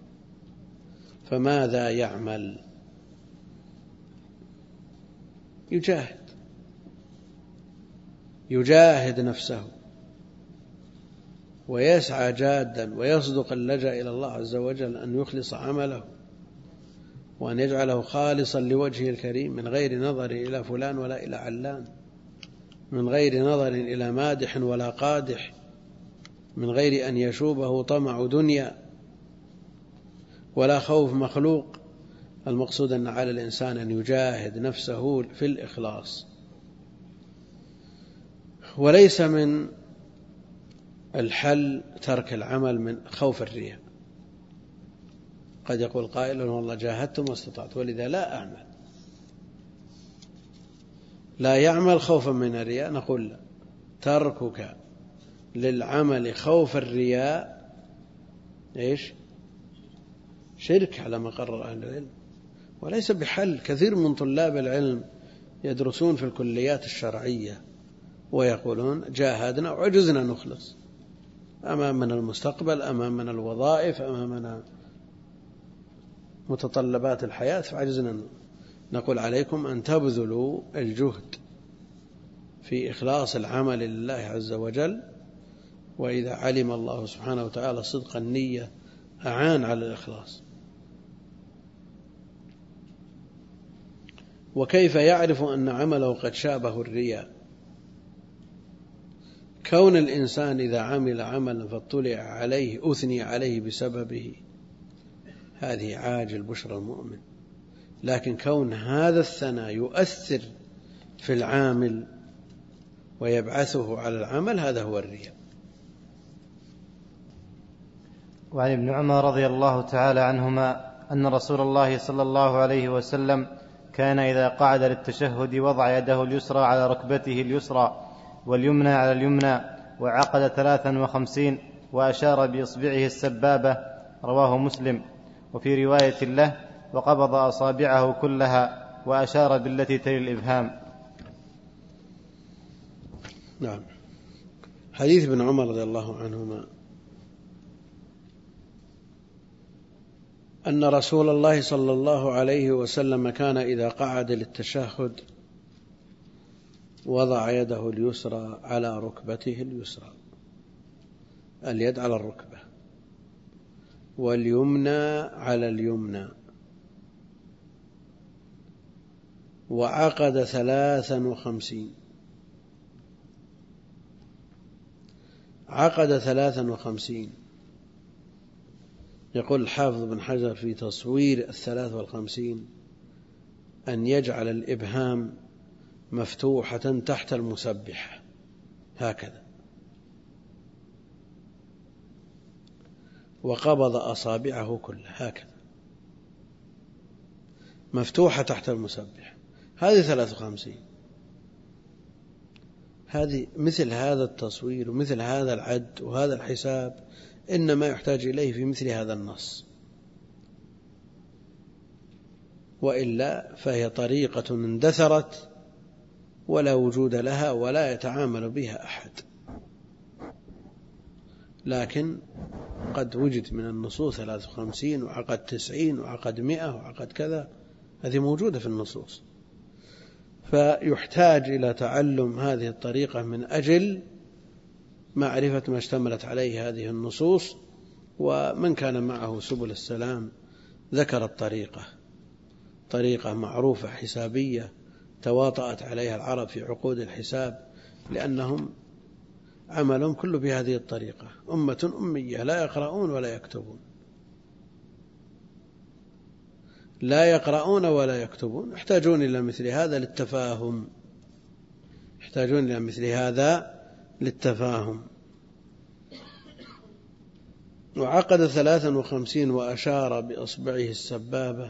فماذا يعمل؟ يجاهد نفسه ويسعى جادا ويصدق اللجأ إلى الله عز وجل أن يخلص عمله وأن يجعله خالصا لوجهه الكريم، من غير نظر إلى فلان ولا إلى علان، من غير نظر إلى مادح ولا قادح، من غير أن يشوبه طمع دنيا ولا خوف مخلوق. المقصود أن على الإنسان أن يجاهد نفسه في الإخلاص، وليس من الحل ترك العمل من خوف الرياء. قد يقول قائل: والله جاهدتم واستطعت ولذا لا أعمل، لا يعمل خوفا من الرياء. نقول لا، تركك للعمل خوف الرياء إيش؟ شرك على ما قرر أهل العلم، وليس بحل. كثير من طلاب العلم يدرسون في الكليات الشرعية ويقولون جاهدنا وعجزنا نخلص، أمامنا المستقبل، أمامنا الوظائف، أمامنا متطلبات الحياة فعجزنا. نقول عليكم أن تبذلوا الجهد في إخلاص العمل لله عز وجل، وإذا علم الله سبحانه وتعالى صدق النية أعان على الإخلاص. وكيف يعرف أن عمله قد شابه الرياء؟ كون الإنسان إذا عمل عملا فاطلع عليه أثني عليه بسببه، هذه عاجل بشرى المؤمن. لكن كون هذا الثناء يؤثر في العامل ويبعثه على العمل، هذا هو الرياء. وعن ابن عمر رضي الله تعالى عنهما أن رسول الله صلى الله عليه وسلم كان إذا قعد للتشهد وضع يده اليسرى على ركبته اليسرى واليمنى على اليمنى، وعقد 53 وأشار بإصبعه السبابة، رواه مسلم. وفي رواية له: وقبض أصابعه كلها وأشار بالتي تلي الإبهام. نعم. حديث ابن عمر رضي الله عنهما أن رسول الله صلى الله عليه وسلم كان إذا قعد للتشهد وضع يده اليسرى على ركبته اليسرى، اليد على الركبة، واليمنى على اليمنى. وعقد 53. عقد 53. يقول الحافظ بن حجر في تصوير 53 أن يجعل الإبهام مفتوحة تحت المسبحة هكذا، وقبض أصابعه كلها هكذا مفتوحة تحت المسبحة. هذه 53. هذه مثل هذا التصوير ومثل هذا العد وهذا الحساب إنما يحتاج إليه في مثل هذا النص، وإلا فهي طريقة اندثرت ولا وجود لها ولا يتعامل بها أحد. لكن قد وجد من النصوص 53 وعقد 90 وعقد 100 وعقد كذا، هذه موجودة في النصوص، فيحتاج إلى تعلم هذه الطريقة من أجل معرفة ما اشتملت عليه هذه النصوص. ومن كان معه سبل السلام ذكر طريقة معروفة حسابية تواطأت عليها العرب في عقود الحساب، لأنهم عملهم كله بهذه الطريقة. أمة أمية لا يقرؤون ولا يكتبون، لا يقرؤون ولا يكتبون، يحتاجون إلى مثل هذا للتفاهم، يحتاجون إلى مثل هذا للتفاهم. وعقد 53 وأشار بأصبعه السبابة.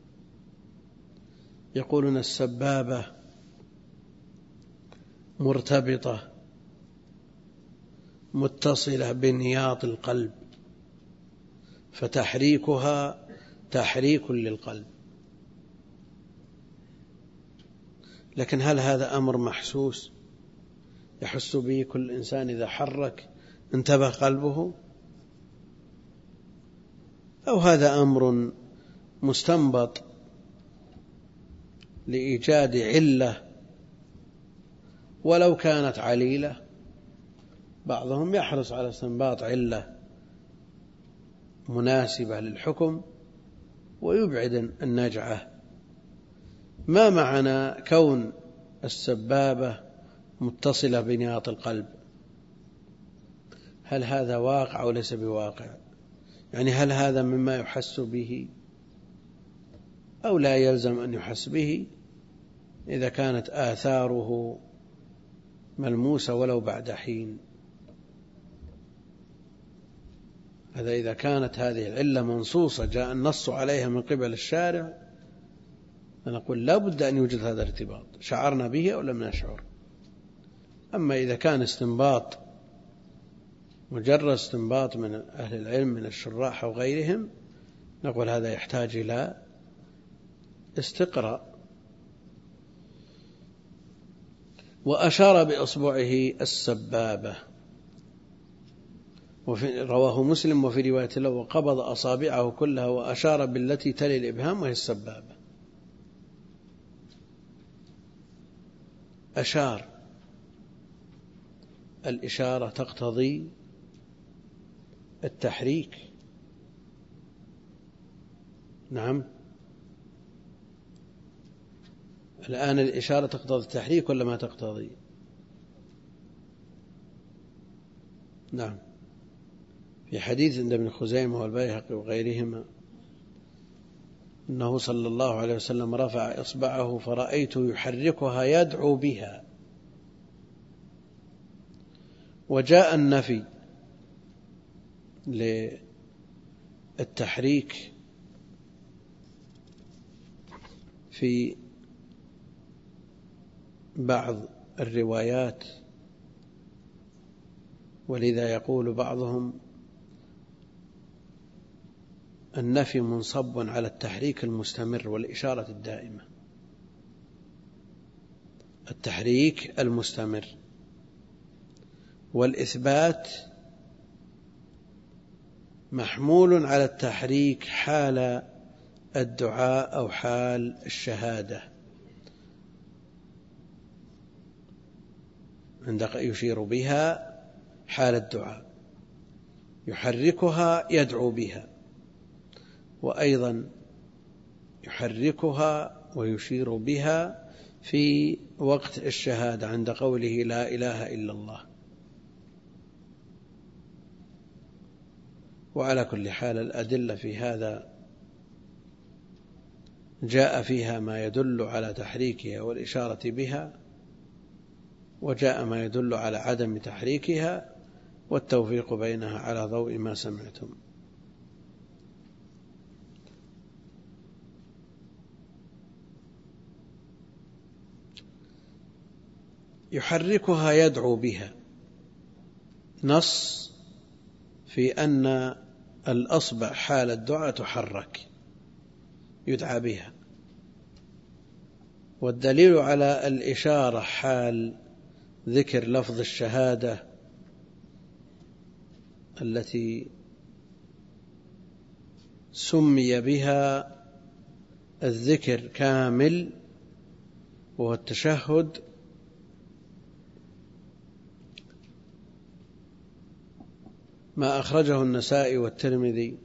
يقولون السبابة مرتبطة متصلة بنياط القلب، فتحريكها تحريك للقلب. لكن هل هذا أمر محسوس يحس به كل إنسان إذا حرك انتبه قلبه، أو هذا أمر مستنبط لإيجاد علة ولو كانت عليلة؟ بعضهم يحرص على استنباط علة مناسبة للحكم ويبعد النجعة. ما معنى كون السبابة متصلة بنياط القلب؟ هل هذا واقع أو ليس بواقع؟ يعني هل هذا مما يحس به أو لا يلزم أن يحس به إذا كانت آثاره ملموسة ولو بعد حين؟ هذا إذا كانت هذه العلة منصوصة جاء النص عليها من قبل الشارع، فنقول لا بد أن يوجد هذا الارتباط، شعرنا به أو لم نشعر. أما إذا كان استنباط مجرد استنباط من أهل العلم من الشراح أو غيرهم، نقول هذا يحتاج إلى استقراء. وأشار بإصبعه السبابة، رواه مسلم وفي رواية له وقبض أصابعه كلها وأشار بالتي تلي الإبهام وهي السبابة. أشار، الإشارة تقتضي التحريك. نعم، الآن الإشارة تقتضي التحريك ولا ما تقتضي؟ نعم، في حديث عند ابن خزيمة والبيهقي وغيرهما أنه صلى الله عليه وسلم رفع إصبعه فرأيته يحركها يدعو بها. وجاء النفي للتحريك في بعض الروايات، ولذا يقول بعضهم النفي منصب على التحريك المستمر والإشارة الدائمة. التحريك المستمر، والإثبات محمول على التحريك حال الدعاء أو حال الشهادة، عندما يشير بها حال الدعاء يحركها يدعو بها. وأيضا يحركها ويشير بها في وقت الشهادة عند قوله لا إله إلا الله. وعلى كل حال الأدلة في هذا جاء فيها ما يدل على تحريكها والإشارة بها، وجاء ما يدل على عدم تحريكها والتوفيق بينها على ضوء ما سمعتم. يحركها يدعو بها، نص في أن الأصبع حال الدعاء تحرك يدعى بها، والدليل على الإشارة حال ذكر لفظ الشهادة التي سمي بها الذكر كامل وهو التشهد، ما أخرجه النسائي والترمذي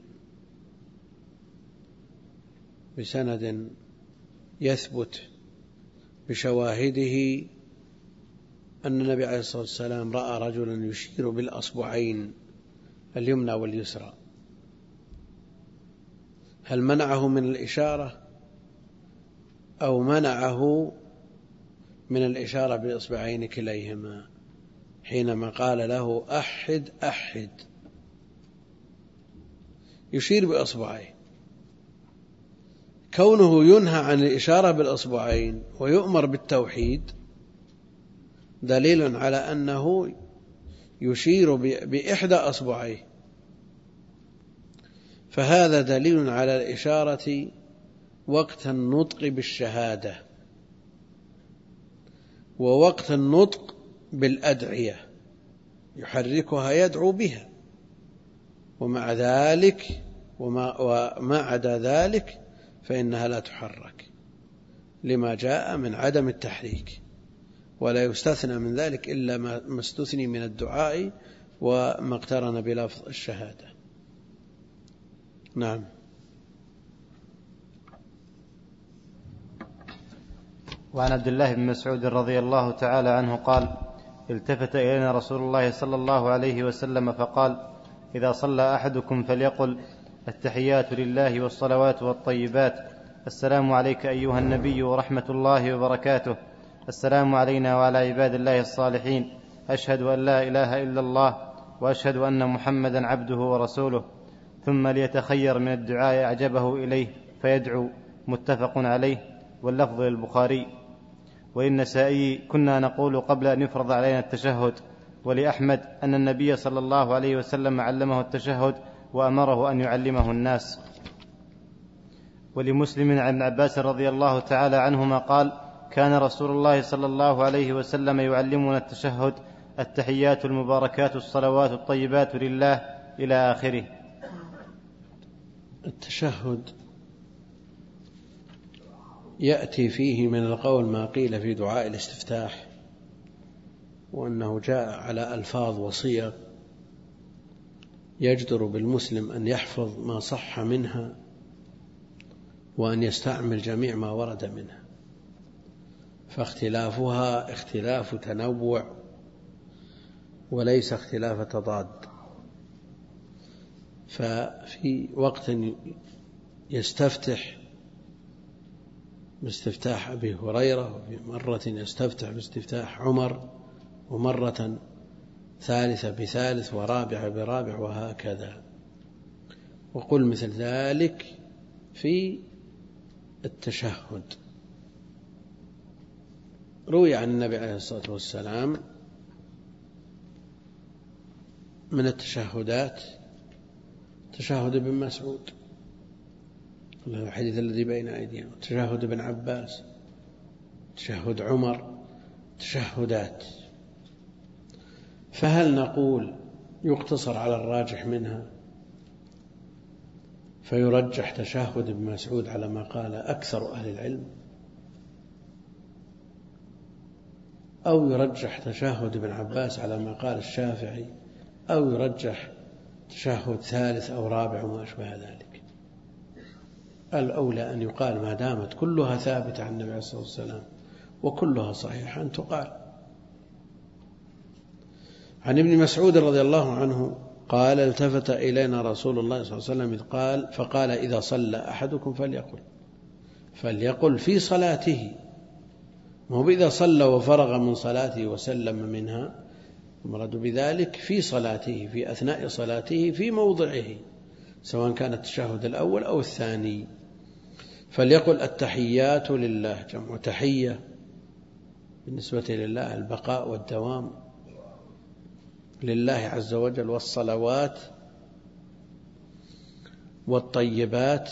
بسند يثبت بشواهده أن النبي عليه الصلاة والسلام رأى رجلا يشير بالأصبعين اليمنى واليسرى. هل منعه من الإشارة أو منعه من الإشارة بالإصبعين كليهما حينما قال له أحد أحد؟ يشير بأصبعيه. كونه ينهى عن الإشارة بالأصبعين ويؤمر بالتوحيد دليل على أنه يشير بإحدى أصبعيه، فهذا دليل على الإشارة وقت النطق بالشهادة ووقت النطق بالأدعية، يحركها يدعو بها، ومع ذلك وما عدا ذلك فإنها لا تحرك لما جاء من عدم التحريك، ولا يستثنى من ذلك إلا ما استثني من الدعاء وما اقترن بلفظ الشهادة. نعم. وعن عبد الله بن مسعود رضي الله تعالى عنه قال: التفت إلينا رسول الله صلى الله عليه وسلم فقال: إذا صلى أحدكم فليقل: التحيات لله والصلوات والطيبات، السلام عليك أيها النبي ورحمة الله وبركاته، السلام علينا وعلى عباد الله الصالحين، أشهد أن لا إله إلا الله وأشهد أن محمدا عبده ورسوله، ثم ليتخير من الدعاء أعجبه إليه فيدعو. متفق عليه، واللفظ للبخاري. وللنسائي: كنا نقول قبل أن يفرض علينا التشهد. ولأحمد أن النبي صلى الله عليه وسلم علمه التشهد وأمره أن يعلمه الناس. ولمسلم عن ابن عباس رضي الله تعالى عنهما قال: كان رسول الله صلى الله عليه وسلم يعلمنا التشهد: التحيات المباركات الصلوات الطيبات لله، إلى آخره. التشهد يأتي فيه من القول ما قيل في دعاء الاستفتاح، وأنه جاء على ألفاظ وصيغ يجدر بالمسلم أن يحفظ ما صح منها وأن يستعمل جميع ما ورد منها، فاختلافها اختلاف تنوع وليس اختلاف تضاد. ففي وقت يستفتح باستفتاح أبي هريرة، وفي مرة يستفتح باستفتاح عمر، ومرة ثالثة بثالث، ورابعة برابع، وهكذا. وقل مثل ذلك في التشهد. روي عن النبي عليه الصلاة والسلام من التشهدات تشهد ابن مسعود الحديث الذي بين أيدينا، تشهد ابن عباس، تشهد عمر، تشهدات. فهل نقول يقتصر على الراجح منها فيرجح تشهد ابن مسعود على ما قال أكثر أهل العلم، أو يرجح تشهد ابن عباس على ما قال الشافعي، أو يرجح تشهد ثالث أو رابع وما أشبه ذلك؟ الأولى أن يقال ما دامت كلها ثابتة عن النبي عليه الصلاة والسلام وكلها صحيحة أن تقال. عن ابن مسعود رضي الله عنه قال التفت إلينا رسول الله صلى الله عليه وسلم إذ قال فقال إذا صلى أحدكم فليقل في صلاته، مو إذا صلى وفرغ من صلاته وسلم منها، المراد بذلك في صلاته، في أثناء صلاته في موضعه، سواء كان التشهد الأول أو الثاني. فليقل التحيات لله، جمع تحية بالنسبة لله البقاء والدوام لله عز وجل، والصلوات والطيبات،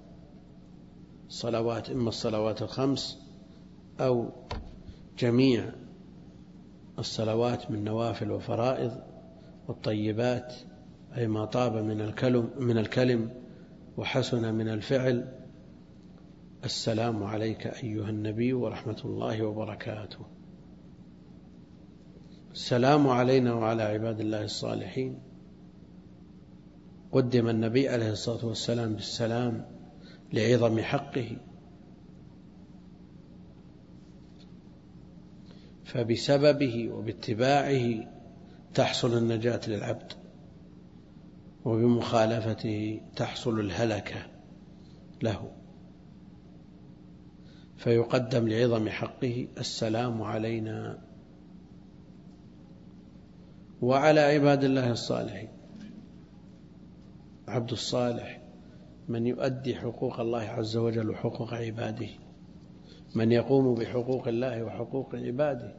صلوات إما الصلوات الخمس أو جميع الصلوات من نوافل وفرائض، والطيبات أي ما طاب من الكلم وحسن من الفعل. السلام عليك أيها النبي ورحمة الله وبركاته. السلام علينا وعلى عباد الله الصالحين. قدم النبي عليه الصلاة والسلام بالسلام لعظم حقه، فبسببه وباتباعه تحصل النجاة للعبد، وبمخالفته تحصل الهلكة له، فيقدم لعظم حقه السلام علينا وعلى عباد الله الصالحين. عبد الصالح من يؤدي حقوق الله عز وجل وحقوق عباده، من يقوم بحقوق الله وحقوق عباده.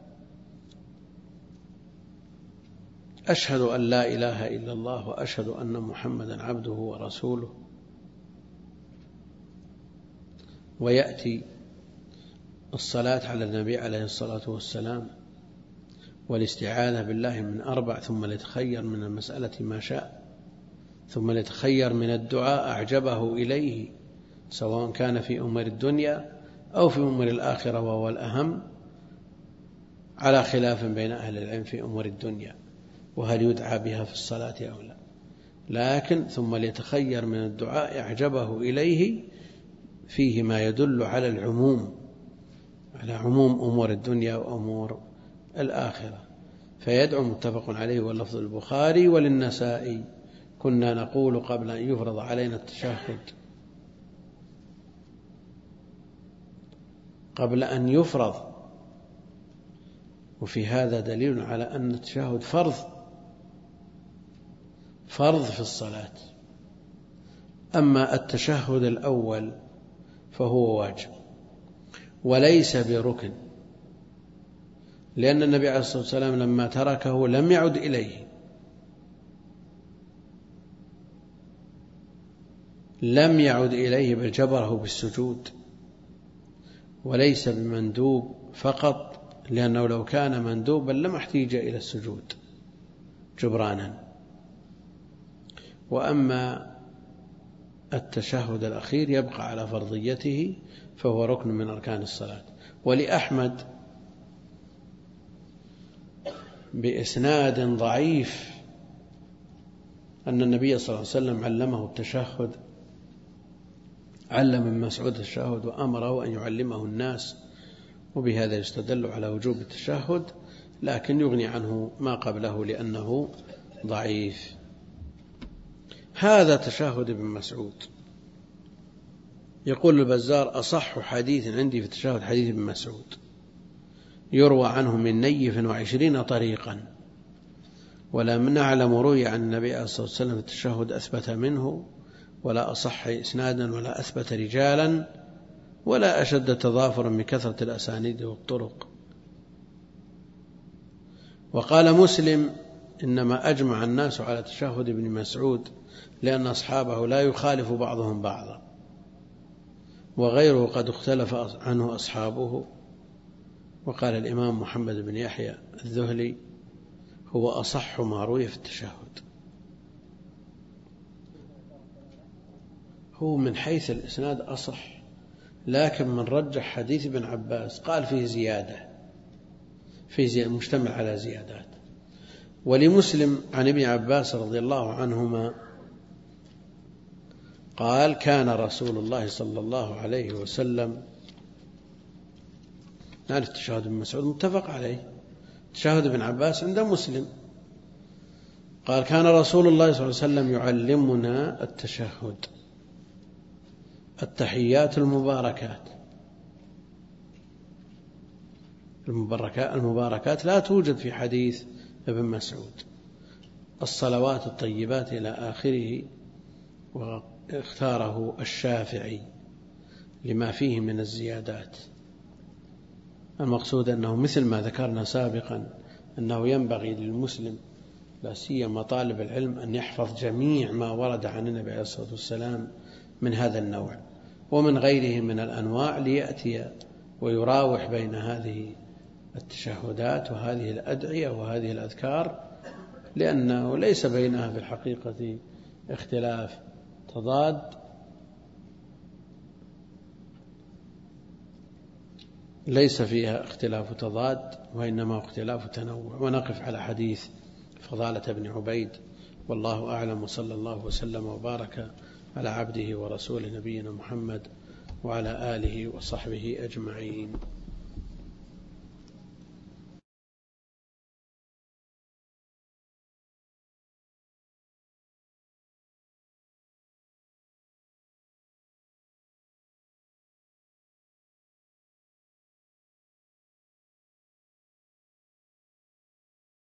أشهد أن لا إله إلا الله وأشهد أن محمدا عبده ورسوله. ويأتي الصلاة على النبي عليه الصلاة والسلام والاستعاذة بالله من 4، ثم ليتخير من المسألة ما شاء، ثم ليتخير من الدعاء أعجبه إليه، سواء كان في أمور الدنيا أو في أمور الآخرة، وهو الأهم، على خلاف بين أهل العلم في أمور الدنيا وهل يدعى بها في الصلاة أو لا، لكن ثم ليتخير من الدعاء أعجبه إليه فيه ما يدل على العموم، على عموم أمور الدنيا وأمور الآخرة، فيدعو متفق عليه واللفظ البخاري وللنسائي. كنا نقول قبل أن يفرض علينا التشهد، قبل أن يفرض، وفي هذا دليل على أن التشهد فرض في الصلاة. أما التشهد الأول فهو واجب وليس بركن، لأن النبي عليه الصلاة والسلام لما تركه لم يعد إليه، بل جبره بالسجود، وليس بمندوب فقط، لأنه لو كان مندوبا لما احتيج إلى السجود جبرانا. وأما التشهد الأخير يبقى على فرضيته، فهو ركن من أركان الصلاة. ولأحمد بإسناد ضعيف أن النبي صلى الله عليه وسلم علمه التشهد، علم ابن مسعود التشهد وأمره أن يعلمه الناس، وبهذا يستدل على وجوب التشهد، لكن يغني عنه ما قبله لأنه ضعيف. هذا تشهد ابن مسعود. يقول البزار أصح حديث عندي في التشهد حديث ابن مسعود، يروى عنه من نيف 20 طريقا، ولم نعلم روي عن النبي عليه الصلاة والسلام في التشهد أثبت منه، ولا أصح إسنادا، ولا أثبت رجالا، ولا أشد تضافرا بكثرة الأسانيد والطرق. وقال مسلم إنما أجمع الناس على تشهد ابن مسعود لأن أصحابه لا يخالف بعضهم بعضا، وغيره قد اختلف عنه أصحابه. وقال الإمام محمد بن يحيى الذهلي هو أصح ما روي في التشهد. هو من حيث الإسناد أصح، لكن من رجح حديث ابن عباس قال فيه زيادة، مشتمل على زيادات. ولمسلم عن ابن عباس رضي الله عنهما قال كان رسول الله صلى الله عليه وسلم، نعرف تشهد ابن مسعود متفق عليه، تشهد ابن عباس عند مسلم. قال كان رسول الله صلى الله عليه وسلم يعلمنا التشهد، التحيات المباركات لا توجد في حديث ابن مسعود، الصلوات الطيبات إلى آخره، واختاره الشافعي لما فيه من الزيادات. المقصود أنه مثل ما ذكرنا سابقا أنه ينبغي للمسلم لا سيما طالب العلم أن يحفظ جميع ما ورد عن النبي عليه الصلاة والسلام من هذا النوع ومن غيره من الأنواع، ليأتي ويراوح بين هذه التشهدات وهذه الأدعية وهذه الأذكار، لأنه ليس بينها في الحقيقة اختلاف تضاد، ليس فيها اختلاف تضاد وإنما اختلاف تنوع. ونقف على حديث فضالة بن عبيد، والله أعلم، وصلى الله وسلم وبارك على عبده ورسوله نبينا محمد وعلى آله وصحبه أجمعين.